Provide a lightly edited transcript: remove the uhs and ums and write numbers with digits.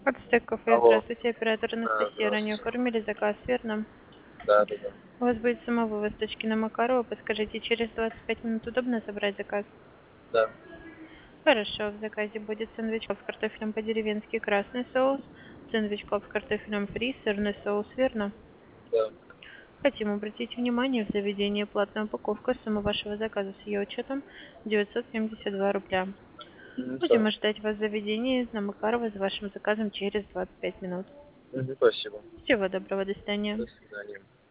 Ацтек кафе, Алло. здравствуйте, оператор Анастасия. Ранее Здравствуйте. оформили заказ, верно? Да, да, да. У вас будет самовывоз точки на Макарова. Подскажите, через 25 минут удобно забрать заказ? Да, Хорошо, в заказе будет сэндвич с картофелем по-деревенски, красный соус, сэндвич с картофелем фри, сырный соус, верно? да. Хотим обратить внимание, в заведении платная упаковка, сумма вашего заказа с ее учетом 972 рубля. Так. Будем ожидать вас в заведении на Макарова с вашим заказом через 25 минут. Спасибо. Всего доброго, до свидания. До свидания.